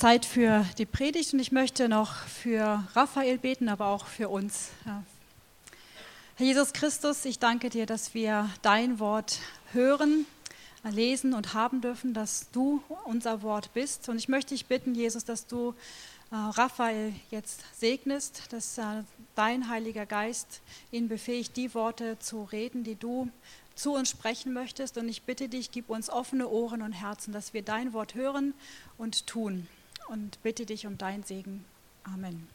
Zeit für die Predigt und ich möchte noch für Raphael beten, aber auch für uns. Ja. Herr Jesus Christus, ich danke dir, dass wir dein Wort hören, lesen und haben dürfen, dass du unser Wort bist. Und ich möchte dich bitten, Jesus, dass du Raphael jetzt segnest, dass dein Heiliger Geist ihn befähigt, die Worte zu reden, die du zu uns sprechen möchtest. Und ich bitte dich, gib uns offene Ohren und Herzen, dass wir dein Wort hören und tun. Und bitte dich um dein Segen. Amen.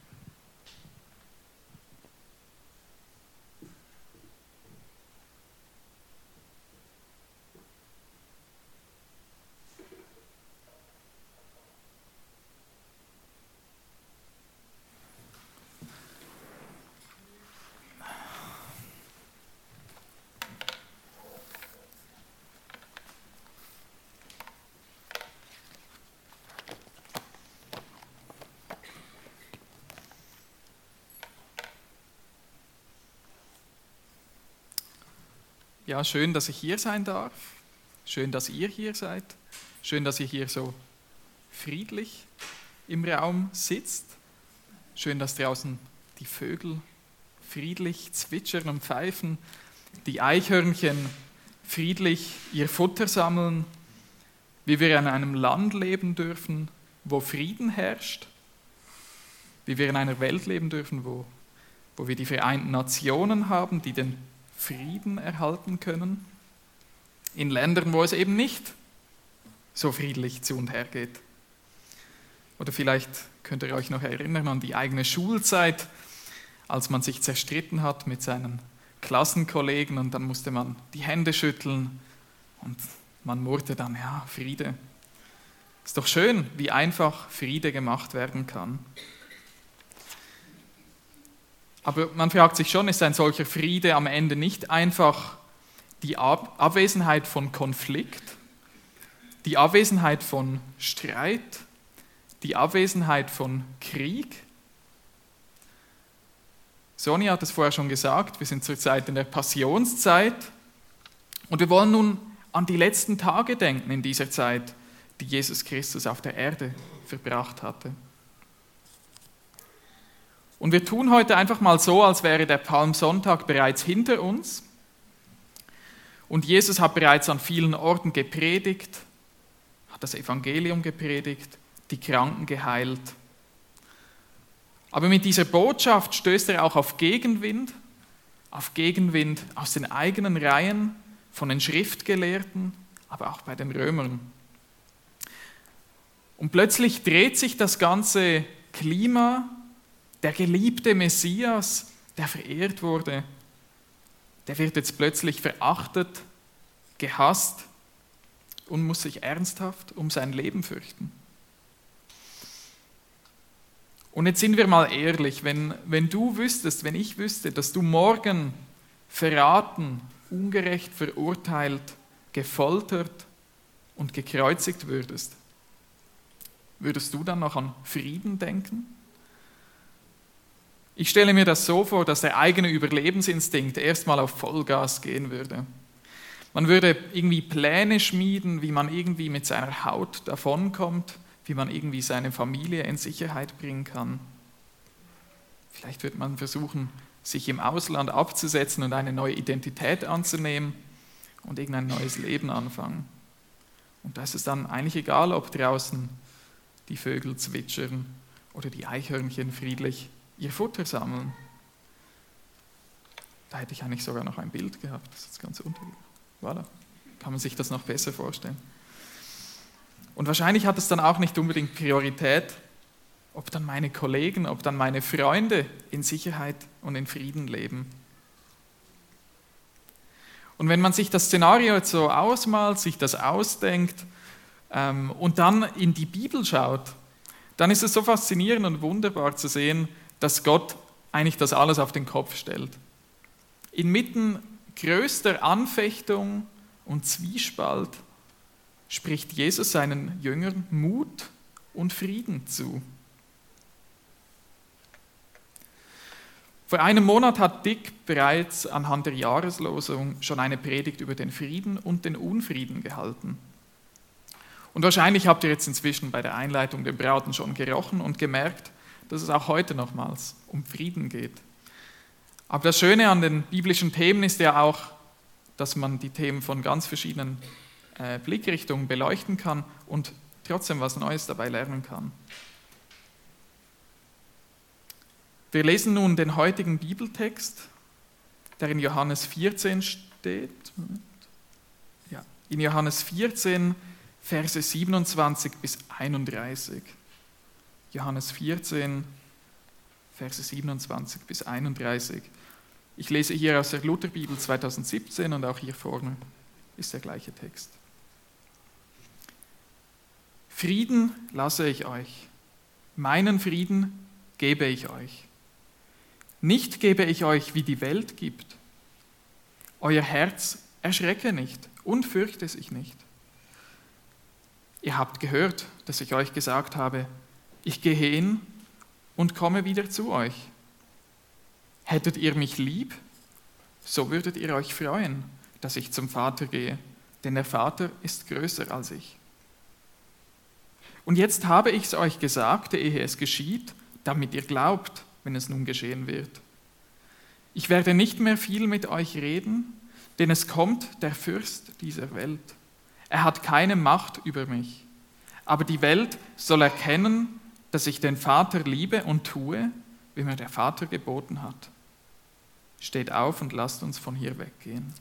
Ja, schön, dass ich hier sein darf. Schön, dass ihr hier seid. Schön, dass ihr hier so friedlich im Raum sitzt. Schön, dass draußen die Vögel friedlich zwitschern und pfeifen, die Eichhörnchen friedlich ihr Futter sammeln, wie wir in einem Land leben dürfen, wo Frieden herrscht, wie wir in einer Welt leben dürfen, wo wir die Vereinten Nationen haben, die den Frieden erhalten können, in Ländern, wo es eben nicht so friedlich zu und her geht. Oder vielleicht könnt ihr euch noch erinnern an die eigene Schulzeit, als man sich zerstritten hat mit seinen Klassenkollegen und dann musste man die Hände schütteln und man murrte dann, ja, Friede. Ist doch schön, wie einfach Friede gemacht werden kann. Aber man fragt sich schon, ist ein solcher Friede am Ende nicht einfach die Abwesenheit von Konflikt, die Abwesenheit von Streit, die Abwesenheit von Krieg? Sonja hat es vorher schon gesagt, wir sind zurzeit in der Passionszeit und wir wollen nun an die letzten Tage denken in dieser Zeit, die Jesus Christus auf der Erde verbracht hatte. Und wir tun heute einfach mal so, als wäre der Palmsonntag bereits hinter uns. Und Jesus hat bereits an vielen Orten gepredigt, hat das Evangelium gepredigt, die Kranken geheilt. Aber mit dieser Botschaft stößt er auch auf Gegenwind aus den eigenen Reihen, von den Schriftgelehrten, aber auch bei den Römern. Und plötzlich dreht sich das ganze Klima. Der geliebte Messias, der verehrt wurde, der wird jetzt plötzlich verachtet, gehasst und muss sich ernsthaft um sein Leben fürchten. Und jetzt sind wir mal ehrlich, wenn ich wüsste, dass du morgen verraten, ungerecht verurteilt, gefoltert und gekreuzigt würdest du dann noch an Frieden denken? Ich stelle mir das so vor, dass der eigene Überlebensinstinkt erstmal auf Vollgas gehen würde. Man würde irgendwie Pläne schmieden, wie man irgendwie mit seiner Haut davonkommt, wie man irgendwie seine Familie in Sicherheit bringen kann. Vielleicht wird man versuchen, sich im Ausland abzusetzen und eine neue Identität anzunehmen und irgendein neues Leben anfangen. Und da ist es dann eigentlich egal, ob draußen die Vögel zwitschern oder die Eichhörnchen friedlich ihr Futter sammeln. Da hätte ich eigentlich sogar noch ein Bild gehabt, das ist jetzt ganz untergegangen. Voilà, kann man sich das noch besser vorstellen. Und wahrscheinlich hat es dann auch nicht unbedingt Priorität, ob dann meine Kollegen, ob dann meine Freunde in Sicherheit und in Frieden leben. Und wenn man sich das Szenario jetzt so ausmalt, sich das ausdenkt und dann in die Bibel schaut, dann ist es so faszinierend und wunderbar zu sehen, dass Gott eigentlich das alles auf den Kopf stellt. Inmitten größter Anfechtung und Zwiespalt spricht Jesus seinen Jüngern Mut und Frieden zu. Vor einem Monat hat Dick bereits anhand der Jahreslosung schon eine Predigt über den Frieden und den Unfrieden gehalten. Und wahrscheinlich habt ihr jetzt inzwischen bei der Einleitung den Braten schon gerochen und gemerkt, dass es auch heute nochmals um Frieden geht. Aber das Schöne an den biblischen Themen ist ja auch, dass man die Themen von ganz verschiedenen Blickrichtungen beleuchten kann und trotzdem was Neues dabei lernen kann. Wir lesen nun den heutigen Bibeltext, der in Johannes 14 steht. Ja, in Johannes 14, Verse 27 bis 31. Johannes 14, Verse 27 bis 31. Ich lese hier aus der Lutherbibel 2017 und auch hier vorne ist der gleiche Text. Frieden lasse ich euch, meinen Frieden gebe ich euch. Nicht gebe ich euch, wie die Welt gibt. Euer Herz erschrecke nicht und fürchte sich nicht. Ihr habt gehört, dass ich euch gesagt habe, ich gehe hin und komme wieder zu euch. Hättet ihr mich lieb, so würdet ihr euch freuen, dass ich zum Vater gehe, denn der Vater ist größer als ich. Und jetzt habe ich es euch gesagt, ehe es geschieht, damit ihr glaubt, wenn es nun geschehen wird. Ich werde nicht mehr viel mit euch reden, denn es kommt der Fürst dieser Welt. Er hat keine Macht über mich. Aber die Welt soll erkennen, dass ich den Vater liebe und tue, wie mir der Vater geboten hat. Steht auf und lasst uns von hier weggehen.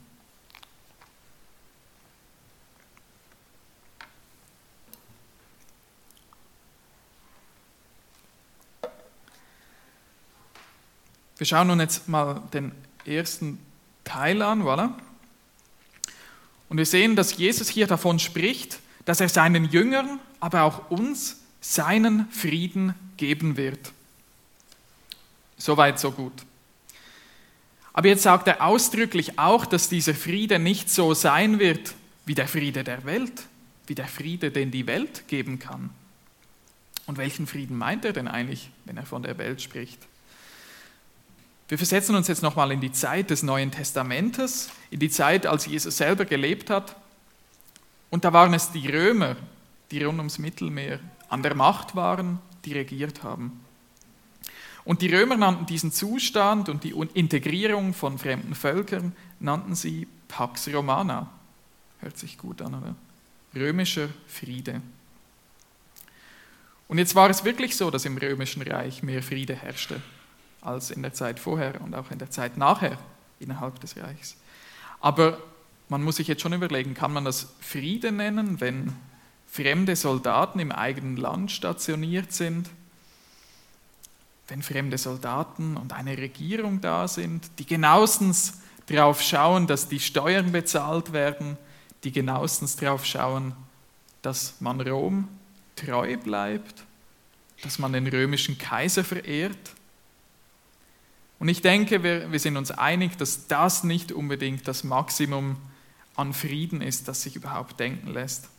Wir schauen nun jetzt mal den ersten Teil an, voilà. Und wir sehen, dass Jesus hier davon spricht, dass er seinen Jüngern, aber auch uns, seinen Frieden geben wird. Soweit, so gut. Aber jetzt sagt er ausdrücklich auch, dass dieser Friede nicht so sein wird wie der Friede der Welt, wie der Friede, den die Welt geben kann. Und welchen Frieden meint er denn eigentlich, wenn er von der Welt spricht? Wir versetzen uns jetzt nochmal in die Zeit des Neuen Testamentes, in die Zeit, als Jesus selber gelebt hat. Und da waren es die Römer, die rund ums Mittelmeer an der Macht waren, die regiert haben. Und die Römer nannten diesen Zustand und die Integrierung von fremden Völkern, nannten sie Pax Romana. Hört sich gut an, oder? Römischer Friede. Und jetzt war es wirklich so, dass im Römischen Reich mehr Friede herrschte als in der Zeit vorher und auch in der Zeit nachher innerhalb des Reichs. Aber man muss sich jetzt schon überlegen, kann man das Friede nennen, wenn fremde Soldaten im eigenen Land stationiert sind, wenn fremde Soldaten und eine Regierung da sind, die genauestens darauf schauen, dass die Steuern bezahlt werden, die genauestens darauf schauen, dass man Rom treu bleibt, dass man den römischen Kaiser verehrt. Und ich denke, wir sind uns einig, dass das nicht unbedingt das Maximum an Frieden ist, das sich überhaupt denken lässt.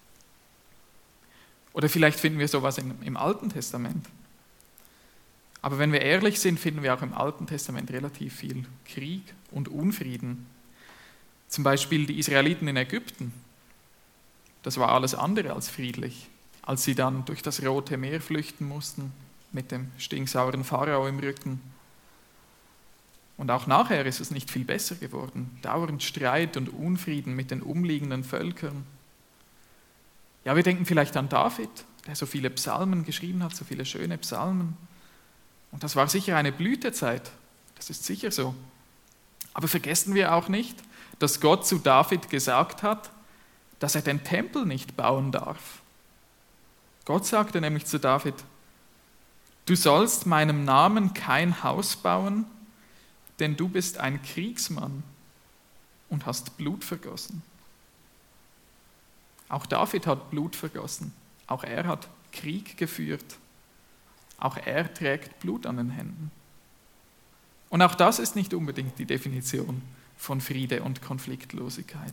Oder vielleicht finden wir sowas im Alten Testament. Aber wenn wir ehrlich sind, finden wir auch im Alten Testament relativ viel Krieg und Unfrieden. Zum Beispiel die Israeliten in Ägypten. Das war alles andere als friedlich, als sie dann durch das Rote Meer flüchten mussten, mit dem stinksauren Pharao im Rücken. Und auch nachher ist es nicht viel besser geworden. Dauernd Streit und Unfrieden mit den umliegenden Völkern. Ja, wir denken vielleicht an David, der so viele Psalmen geschrieben hat, so viele schöne Psalmen. Und das war sicher eine Blütezeit, das ist sicher so. Aber vergessen wir auch nicht, dass Gott zu David gesagt hat, dass er den Tempel nicht bauen darf. Gott sagte nämlich zu David, du sollst meinem Namen kein Haus bauen, denn du bist ein Kriegsmann und hast Blut vergossen. Auch David hat Blut vergossen. Auch er hat Krieg geführt. Auch er trägt Blut an den Händen. Und auch das ist nicht unbedingt die Definition von Friede und Konfliktlosigkeit.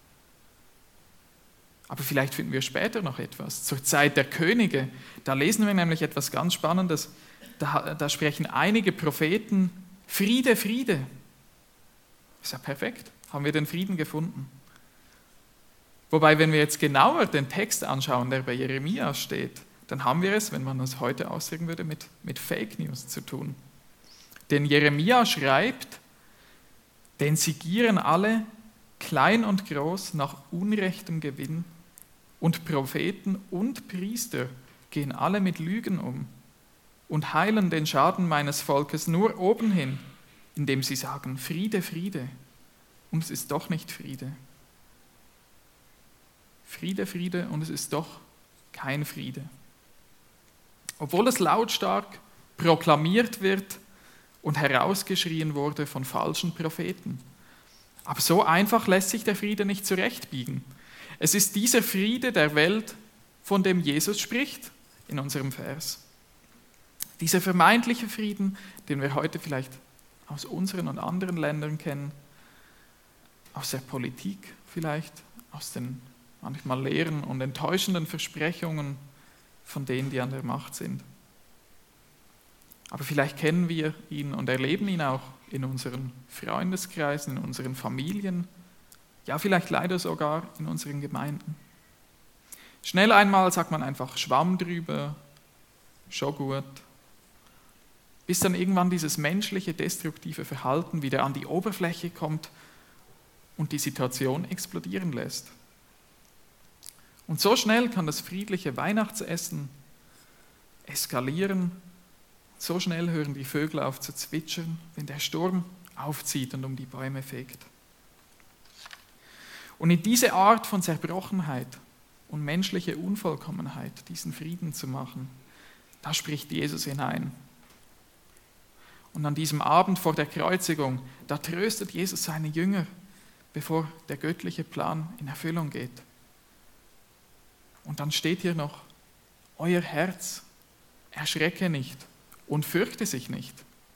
Aber vielleicht finden wir später noch etwas. Zur Zeit der Könige, da lesen wir nämlich etwas ganz Spannendes. Da sprechen einige Propheten Friede, Friede. Ist ja perfekt. Haben wir den Frieden gefunden. Wobei, wenn wir jetzt genauer den Text anschauen, der bei Jeremia steht, dann haben wir es, wenn man das heute ausdrücken würde, mit Fake News zu tun. Denn Jeremia schreibt, denn sie gieren alle, klein und groß, nach unrechtem Gewinn, und Propheten und Priester gehen alle mit Lügen um und heilen den Schaden meines Volkes nur obenhin, indem sie sagen, Friede, Friede, und es ist doch nicht Friede. Friede, Friede, und es ist doch kein Friede. Obwohl es lautstark proklamiert wird und herausgeschrien wurde von falschen Propheten. Aber so einfach lässt sich der Friede nicht zurechtbiegen. Es ist dieser Friede der Welt, von dem Jesus spricht in unserem Vers. Dieser vermeintliche Frieden, den wir heute vielleicht aus unseren und anderen Ländern kennen, aus der Politik vielleicht, aus den manchmal leeren und enttäuschenden Versprechungen von denen, die an der Macht sind. Aber vielleicht kennen wir ihn und erleben ihn auch in unseren Freundeskreisen, in unseren Familien, ja vielleicht leider sogar in unseren Gemeinden. Schnell einmal sagt man einfach Schwamm drüber, schon gut, bis dann irgendwann dieses menschliche, destruktive Verhalten wieder an die Oberfläche kommt und die Situation explodieren lässt. Und so schnell kann das friedliche Weihnachtsessen eskalieren. So schnell hören die Vögel auf zu zwitschern, wenn der Sturm aufzieht und um die Bäume fegt. Und in diese Art von Zerbrochenheit und menschliche Unvollkommenheit, diesen Frieden zu machen, da spricht Jesus hinein. Und an diesem Abend vor der Kreuzigung, da tröstet Jesus seine Jünger, bevor der göttliche Plan in Erfüllung geht. Und dann steht hier noch, euer Herz erschrecke nicht und fürchte sich nicht.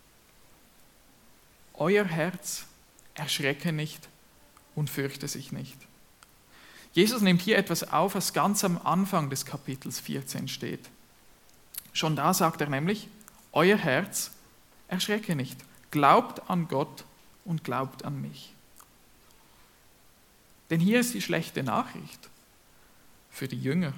Euer Herz erschrecke nicht und fürchte sich nicht. Jesus nimmt hier etwas auf, was ganz am Anfang des Kapitels 14 steht. Schon da sagt er nämlich, euer Herz erschrecke nicht. Glaubt an Gott und glaubt an mich. Denn hier ist die schlechte Nachricht für die Jünger.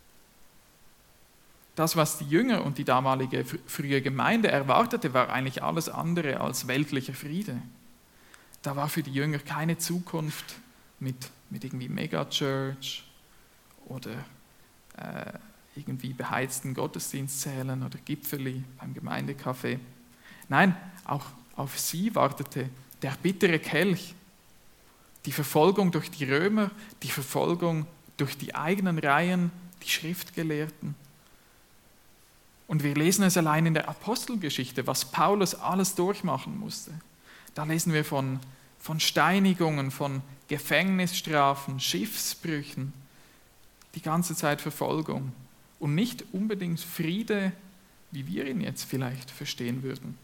Das, was die Jünger und die damalige frühe Gemeinde erwartete, war eigentlich alles andere als weltlicher Friede. Da war für die Jünger keine Zukunft mit irgendwie Megachurch oder irgendwie beheizten Gottesdienstsälen oder Gipfeli beim Gemeindecafé. Nein, auch auf sie wartete der bittere Kelch, die Verfolgung durch die Römer, die Verfolgung durch die eigenen Reihen, die Schriftgelehrten. Und wir lesen es allein in der Apostelgeschichte, was Paulus alles durchmachen musste. Da lesen wir von Steinigungen, von Gefängnisstrafen, Schiffsbrüchen, die ganze Zeit Verfolgung und nicht unbedingt Friede, wie wir ihn jetzt vielleicht verstehen würden.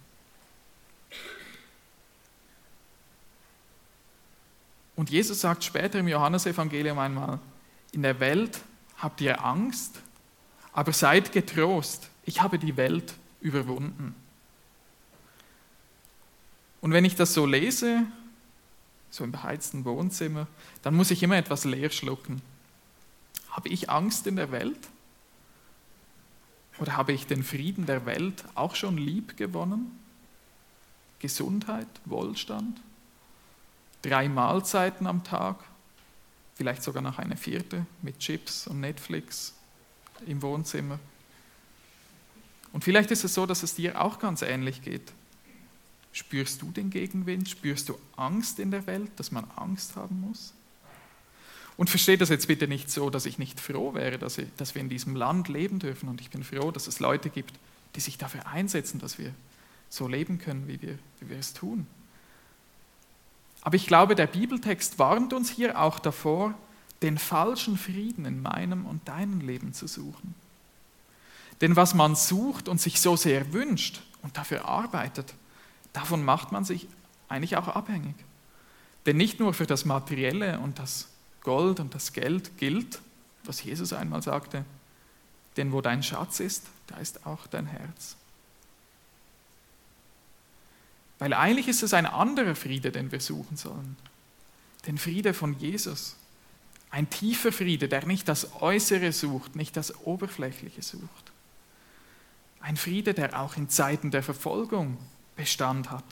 Und Jesus sagt später im Johannesevangelium einmal, in der Welt habt ihr Angst, aber seid getrost, ich habe die Welt überwunden. Und wenn ich das so lese, so im beheizten Wohnzimmer, dann muss ich immer etwas leer schlucken. Habe ich Angst in der Welt? Oder habe ich den Frieden der Welt auch schon lieb gewonnen? Gesundheit, Wohlstand, 3 Mahlzeiten am Tag, vielleicht sogar noch eine 4. mit Chips und Netflix im Wohnzimmer. Und vielleicht ist es so, dass es dir auch ganz ähnlich geht. Spürst du den Gegenwind? Spürst du Angst in der Welt, dass man Angst haben muss? Und versteht das jetzt bitte nicht so, dass ich nicht froh wäre, dass wir in diesem Land leben dürfen. Und ich bin froh, dass es Leute gibt, die sich dafür einsetzen, dass wir so leben können, wie wir es tun. Aber ich glaube, der Bibeltext warnt uns hier auch davor, den falschen Frieden in meinem und deinem Leben zu suchen. Denn was man sucht und sich so sehr wünscht und dafür arbeitet, davon macht man sich eigentlich auch abhängig. Denn nicht nur für das Materielle und das Gold und das Geld gilt, was Jesus einmal sagte, denn wo dein Schatz ist, da ist auch dein Herz. Weil eigentlich ist es ein anderer Friede, den wir suchen sollen. Den Friede von Jesus. Ein tiefer Friede, der nicht das Äußere sucht, nicht das Oberflächliche sucht. Ein Friede, der auch in Zeiten der Verfolgung Bestand hat.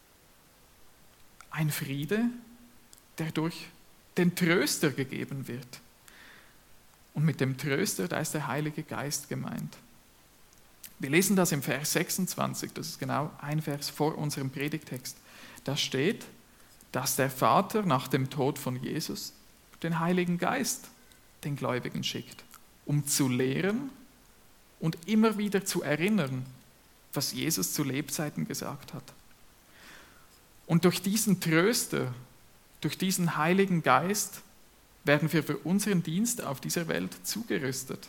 Ein Friede, der durch den Tröster gegeben wird. Und mit dem Tröster, da ist der Heilige Geist gemeint. Wir lesen das im Vers 26, das ist genau ein Vers vor unserem Predigtext. Da steht, dass der Vater nach dem Tod von Jesus den Heiligen Geist den Gläubigen schickt, um zu lehren und immer wieder zu erinnern, was Jesus zu Lebzeiten gesagt hat. Und durch diesen Tröster, durch diesen Heiligen Geist werden wir für unseren Dienst auf dieser Welt zugerüstet.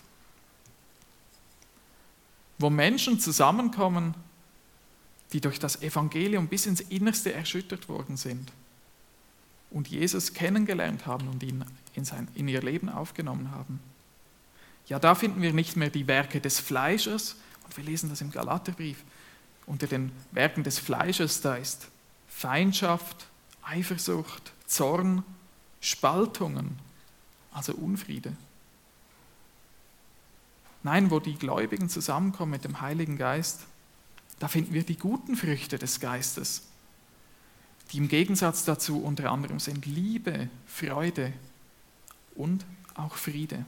Wo Menschen zusammenkommen, die durch das Evangelium bis ins Innerste erschüttert worden sind und Jesus kennengelernt haben und ihn in ihr Leben aufgenommen haben. Ja, da finden wir nicht mehr die Werke des Fleisches, und wir lesen das im Galaterbrief, unter den Werken des Fleisches, da ist Feindschaft, Eifersucht, Zorn, Spaltungen, also Unfriede. Nein, wo die Gläubigen zusammenkommen mit dem Heiligen Geist, da finden wir die guten Früchte des Geistes, die im Gegensatz dazu unter anderem sind Liebe, Freude und auch Friede.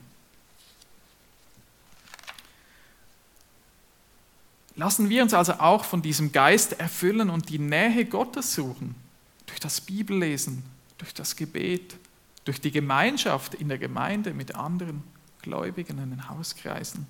Lassen wir uns also auch von diesem Geist erfüllen und die Nähe Gottes suchen, durch das Bibellesen, durch das Gebet, durch die Gemeinschaft in der Gemeinde mit anderen Gläubigen in den Hauskreisen.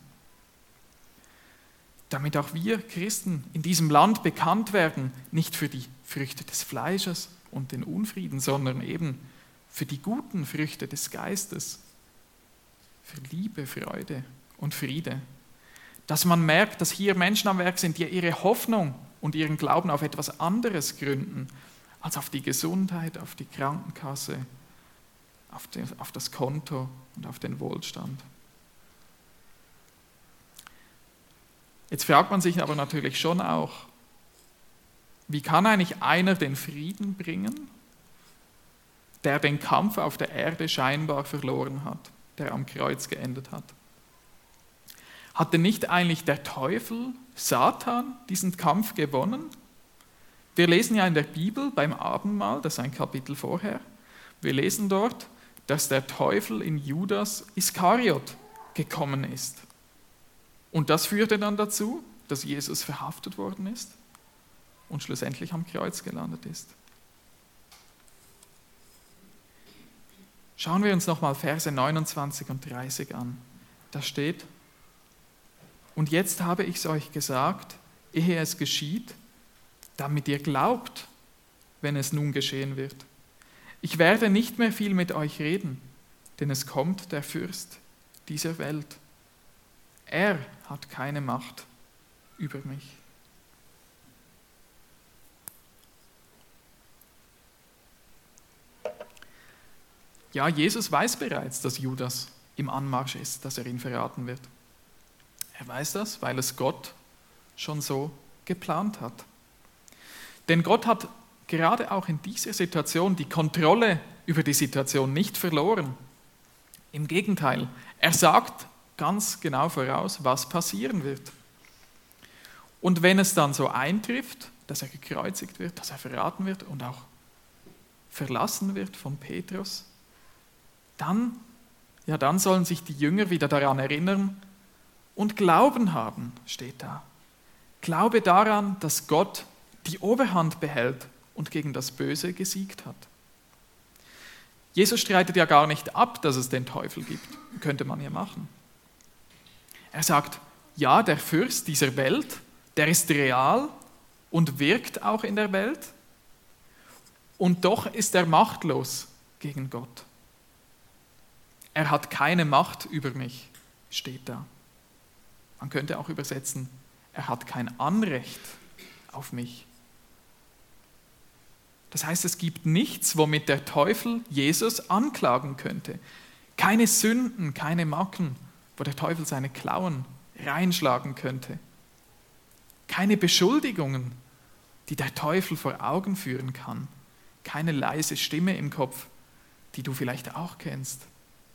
Damit auch wir Christen in diesem Land bekannt werden, nicht für die Früchte des Fleisches und den Unfrieden, sondern eben für die guten Früchte des Geistes, für Liebe, Freude und Friede. Dass man merkt, dass hier Menschen am Werk sind, die ihre Hoffnung und ihren Glauben auf etwas anderes gründen, als auf die Gesundheit, auf die Krankenkasse, auf das Konto und auf den Wohlstand. Jetzt fragt man sich aber natürlich schon auch, wie kann eigentlich einer den Frieden bringen, der den Kampf auf der Erde scheinbar verloren hat, der am Kreuz geendet hat? Hat denn nicht eigentlich der Teufel, Satan, diesen Kampf gewonnen? Wir lesen ja in der Bibel beim Abendmahl, das ist ein Kapitel vorher, wir lesen dort, dass der Teufel in Judas Iskariot gekommen ist. Und das führte dann dazu, dass Jesus verhaftet worden ist und schlussendlich am Kreuz gelandet ist. Schauen wir uns nochmal Verse 29 und 30 an. Da steht: Und jetzt habe ich es euch gesagt, ehe es geschieht, damit ihr glaubt, wenn es nun geschehen wird. Ich werde nicht mehr viel mit euch reden, denn es kommt der Fürst dieser Welt. Er hat keine Macht über mich. Ja, Jesus weiß bereits, dass Judas im Anmarsch ist, dass er ihn verraten wird. Er weiß das, weil es Gott schon so geplant hat. Denn Gott hat gerade auch in dieser Situation die Kontrolle über die Situation nicht verloren. Im Gegenteil, er sagt ganz genau voraus, was passieren wird. Und wenn es dann so eintrifft, dass er gekreuzigt wird, dass er verraten wird und auch verlassen wird von Petrus, dann sollen sich die Jünger wieder daran erinnern und Glauben haben, steht da. Glaube daran, dass Gott die Oberhand behält und gegen das Böse gesiegt hat. Jesus streitet ja gar nicht ab, dass es den Teufel gibt. Könnte man ja machen. Er sagt, ja, der Fürst dieser Welt, der ist real und wirkt auch in der Welt. Und doch ist er machtlos gegen Gott. Er hat keine Macht über mich, steht da. Man könnte auch übersetzen, er hat kein Anrecht auf mich. Das heißt, es gibt nichts, womit der Teufel Jesus anklagen könnte. Keine Sünden, keine Macken, wo der Teufel seine Klauen reinschlagen könnte. Keine Beschuldigungen, die der Teufel vor Augen führen kann. Keine leise Stimme im Kopf, die du vielleicht auch kennst,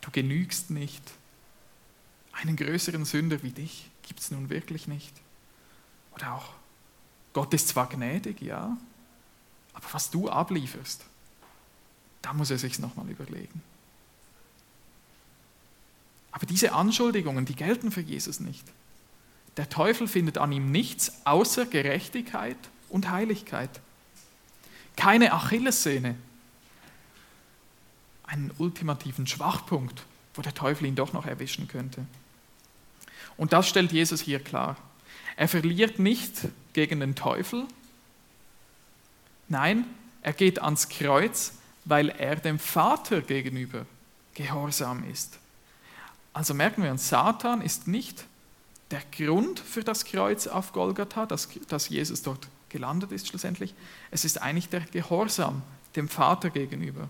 du genügst nicht, einen größeren Sünder wie dich gibt es nun wirklich nicht. Oder auch, Gott ist zwar gnädig, ja, aber was du ablieferst, da muss er sich's nochmal überlegen. Aber diese Anschuldigungen, die gelten für Jesus nicht. Der Teufel findet an ihm nichts außer Gerechtigkeit und Heiligkeit. Keine Achillessehne, einen ultimativen Schwachpunkt, wo der Teufel ihn doch noch erwischen könnte. Und das stellt Jesus hier klar. Er verliert nicht gegen den Teufel, nein, er geht ans Kreuz, weil er dem Vater gegenüber gehorsam ist. Also merken wir uns, Satan ist nicht der Grund für das Kreuz auf Golgatha, dass Jesus dort gelandet ist schlussendlich. Es ist eigentlich der Gehorsam dem Vater gegenüber.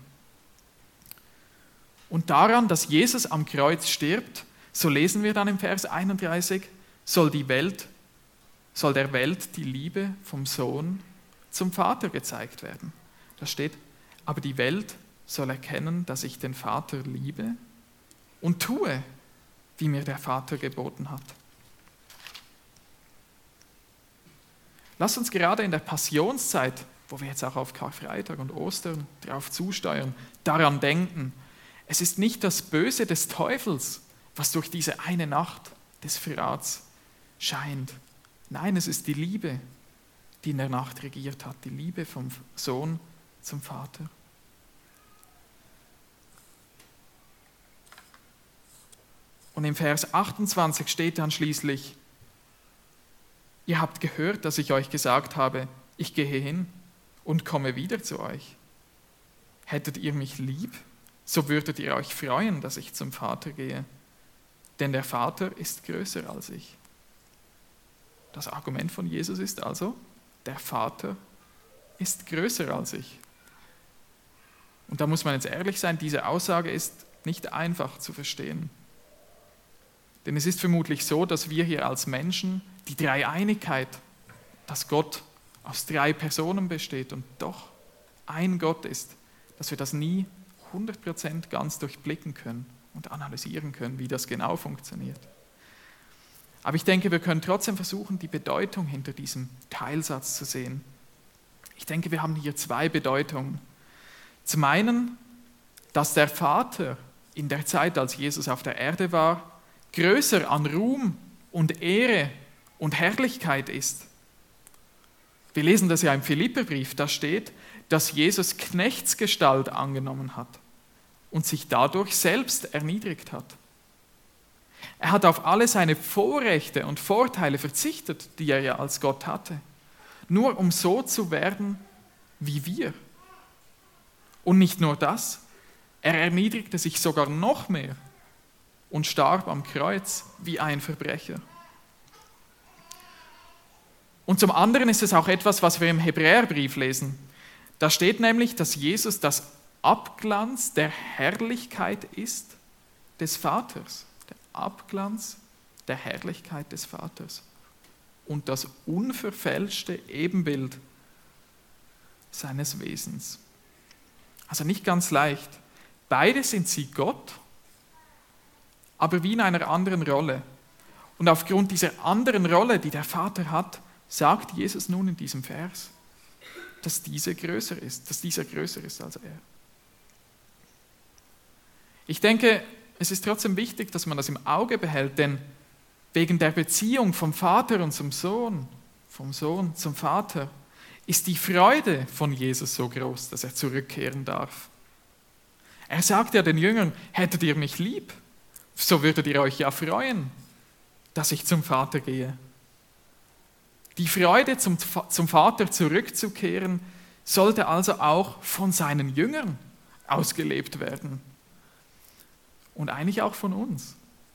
Und daran, dass Jesus am Kreuz stirbt, so lesen wir dann im Vers 31, soll der Welt die Liebe vom Sohn zum Vater gezeigt werden. Da steht, aber die Welt soll erkennen, dass ich den Vater liebe und tue, wie mir der Vater geboten hat. Lasst uns gerade in der Passionszeit, wo wir jetzt auch auf Karfreitag und Ostern drauf zusteuern, daran denken. Es ist nicht das Böse des Teufels, was durch diese eine Nacht des Verrats scheint. Nein, es ist die Liebe, die in der Nacht regiert hat, die Liebe vom Sohn zum Vater. Und im Vers 28 steht dann schließlich, ihr habt gehört, dass ich euch gesagt habe, ich gehe hin und komme wieder zu euch. Hättet ihr mich lieb, so würdet ihr euch freuen, dass ich zum Vater gehe, denn der Vater ist größer als ich. Das Argument von Jesus ist also, der Vater ist größer als ich. Und da muss man jetzt ehrlich sein, diese Aussage ist nicht einfach zu verstehen. Denn es ist vermutlich so, dass wir hier als Menschen die Dreieinigkeit, dass Gott aus 3 Personen besteht und doch ein Gott ist, dass wir das nie 100% ganz durchblicken können und analysieren können, wie das genau funktioniert. Aber ich denke, wir können trotzdem versuchen, die Bedeutung hinter diesem Teilsatz zu sehen. Ich denke, wir haben hier 2 Bedeutungen. Zum einen, dass der Vater in der Zeit, als Jesus auf der Erde war, größer an Ruhm und Ehre und Herrlichkeit ist. Wir lesen das ja im Philipperbrief, da steht, dass Jesus Knechtsgestalt angenommen hat und sich dadurch selbst erniedrigt hat. Er hat auf alle seine Vorrechte und Vorteile verzichtet, die er ja als Gott hatte, nur um so zu werden wie wir. Und nicht nur das, er erniedrigte sich sogar noch mehr und starb am Kreuz wie ein Verbrecher. Und zum anderen ist es auch etwas, was wir im Hebräerbrief lesen. Da steht nämlich, dass Jesus das Abglanz der Herrlichkeit ist des Vaters. Der Abglanz der Herrlichkeit des Vaters. Und das unverfälschte Ebenbild seines Wesens. Also nicht ganz leicht. Beide sind sie Gott, aber wie in einer anderen Rolle. Und aufgrund dieser anderen Rolle, die der Vater hat, sagt Jesus nun in diesem Vers, dass dieser größer ist als er. Ich denke, es ist trotzdem wichtig, dass man das im Auge behält, denn wegen der Beziehung vom Vater und zum Sohn, vom Sohn zum Vater, ist die Freude von Jesus so groß, dass er zurückkehren darf. Er sagt ja den Jüngern, hättet ihr mich lieb, so würdet ihr euch ja freuen, dass ich zum Vater gehe. Die Freude, zum Vater zurückzukehren, sollte also auch von seinen Jüngern ausgelebt werden. Und eigentlich auch von uns.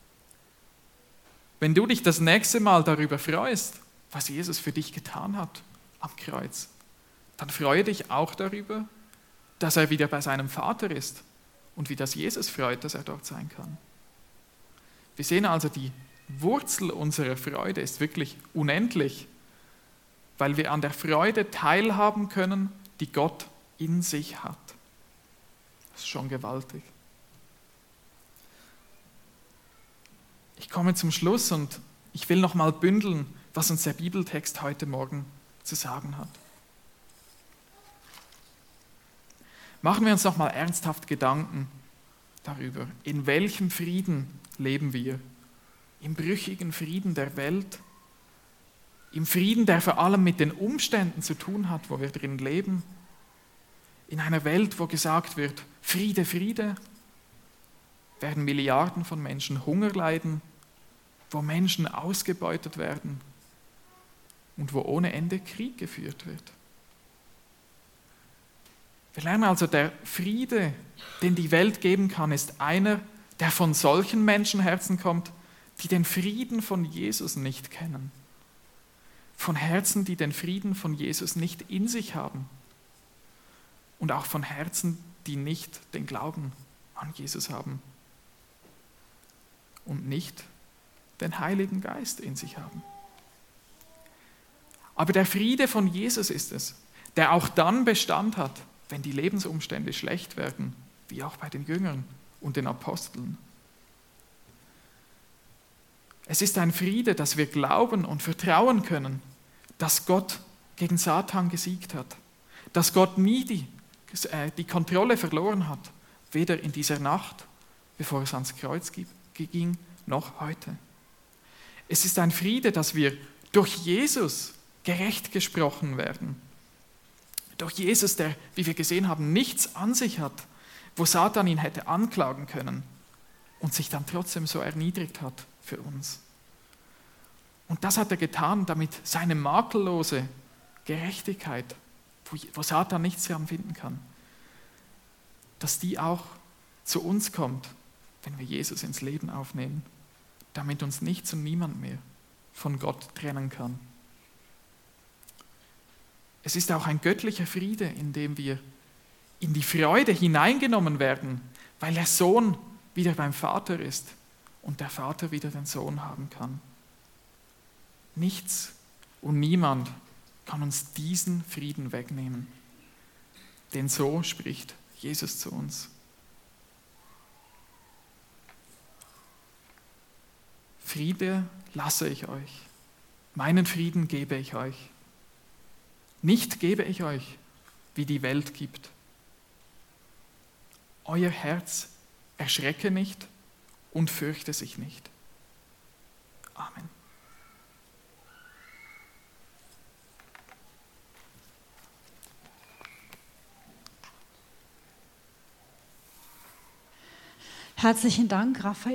Wenn du dich das nächste Mal darüber freust, was Jesus für dich getan hat am Kreuz, dann freue dich auch darüber, dass er wieder bei seinem Vater ist und wie das Jesus freut, dass er dort sein kann. Wir sehen also, die Wurzel unserer Freude ist wirklich unendlich, weil wir an der Freude teilhaben können, die Gott in sich hat. Das ist schon gewaltig. Ich komme zum Schluss und ich will noch mal bündeln, was uns der Bibeltext heute Morgen zu sagen hat. Machen wir uns noch mal ernsthaft Gedanken darüber, in welchem Frieden leben wir? Im brüchigen Frieden der Welt? Im Frieden, der vor allem mit den Umständen zu tun hat, wo wir drin leben? In einer Welt, wo gesagt wird, Friede, Friede, werden Milliarden von Menschen Hunger leiden, wo Menschen ausgebeutet werden und wo ohne Ende Krieg geführt wird. Wir lernen also, der Friede, den die Welt geben kann, ist einer, der von solchen Menschenherzen kommt, die den Frieden von Jesus nicht kennen. Von Herzen, die den Frieden von Jesus nicht in sich haben. Und auch von Herzen, die nicht den Glauben an Jesus haben. Und nicht den Heiligen Geist in sich haben. Aber der Friede von Jesus ist es, der auch dann Bestand hat, wenn die Lebensumstände schlecht werden, wie auch bei den Jüngern und den Aposteln. Es ist ein Friede, dass wir glauben und vertrauen können, dass Gott gegen Satan gesiegt hat, dass Gott nie die Kontrolle verloren hat, weder in dieser Nacht, bevor es ans Kreuz ging, noch heute. Es ist ein Friede, dass wir durch Jesus gerecht gesprochen werden. Durch Jesus, der, wie wir gesehen haben, nichts an sich hat, wo Satan ihn hätte anklagen können und sich dann trotzdem so erniedrigt hat für uns. Und das hat er getan, damit seine makellose Gerechtigkeit, wo Satan nichts daran finden kann, dass die auch zu uns kommt, wenn wir Jesus ins Leben aufnehmen, damit uns nichts und niemand mehr von Gott trennen kann. Es ist auch ein göttlicher Friede, in dem wir in die Freude hineingenommen werden, weil der Sohn wieder beim Vater ist und der Vater wieder den Sohn haben kann. Nichts und niemand kann uns diesen Frieden wegnehmen, denn so spricht Jesus zu uns. Friede lasse ich euch, meinen Frieden gebe ich euch. Nicht gebe ich euch, wie die Welt gibt. Euer Herz erschrecke nicht und fürchte sich nicht. Amen. Herzlichen Dank, Raphael.